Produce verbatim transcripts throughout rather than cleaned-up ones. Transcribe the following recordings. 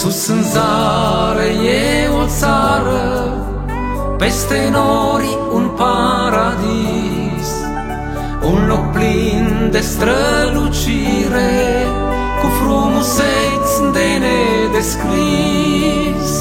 Sus în zare e o țară, peste nori un paradis, un loc plin de strălucire, cu frumuseți de nedescris.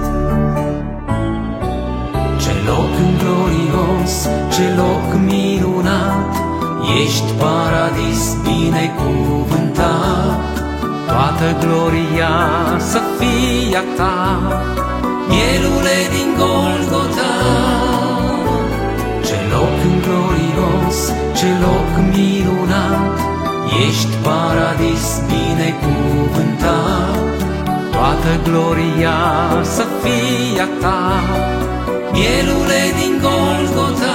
Ce loc glorios, ce loc minunat, ești paradis binecuvântat. Toată gloria să fie a ta, mielule din Golgota. Ce loc glorios, ce loc minunat, ești paradis binecuvântat. Toată gloria să fie a ta, mielule din Golgota.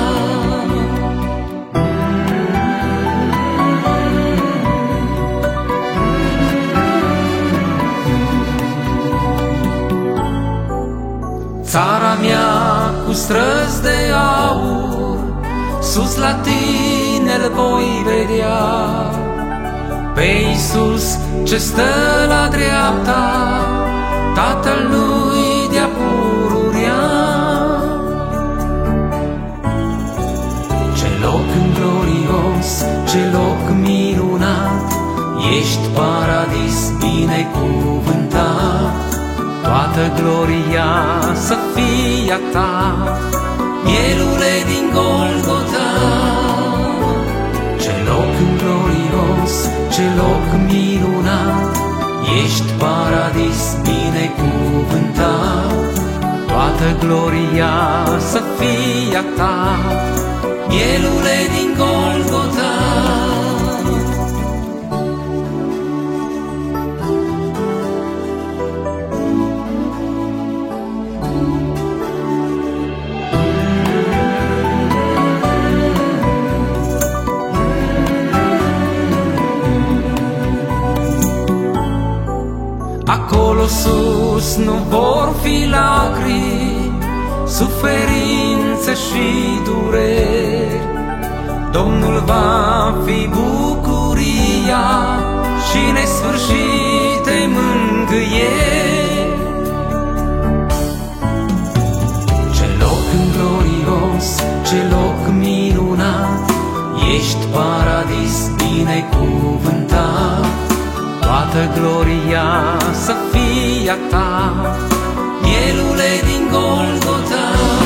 Țara mea cu străzi de aur, sus la tine-l voi vedea, pe Iisus ce stă la dreapta Tatălui de-a pururea. Ce loc glorios, ce loc minunat, ești paradis binecuvântat. Toată gloria să fie a ta, mielule din Golgota. Ce loc glorios, ce loc minunat, ești paradis binecuvântat. Toată gloria să fie a ta, mielule din Golgota. Acolo sus nu vor fi lacrimi, suferințe și dureri. Domnul va fi bucuria și nesfârșite mângâieri. Ce loc glorios, ce loc minunat, ești paradis binecuvântat. Toată gloria să fie a ta, mielule din Golgota.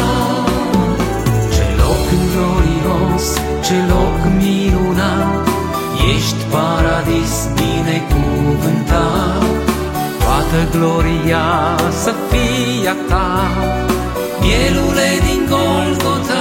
Ce loc glorios, ce loc minunat, ești paradis binecuvântat. Toată gloria să fie a ta, mielule din Golgota.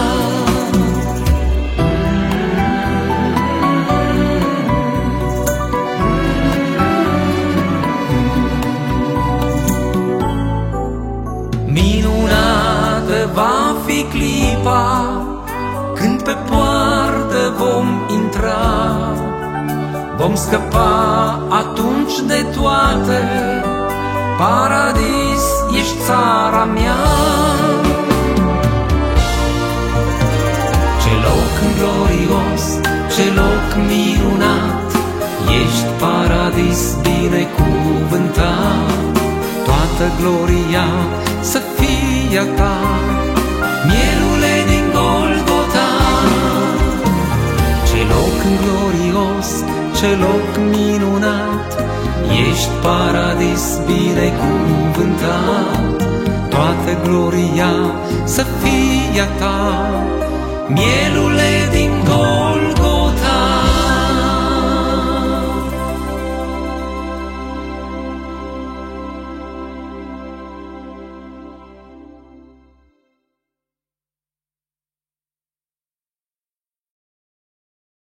Va fi clipa când pe poartă vom intra, vom scăpa atunci de toate, paradis ești țara mea. Ce loc glorios, ce loc minunat, ești paradis binecuvântat. Toată gloria să fie a ta, mielule din Golgota. Ce loc glorios, ce loc minunat, ești paradis binecuvântat. Toată gloria să fie a ta, mielule din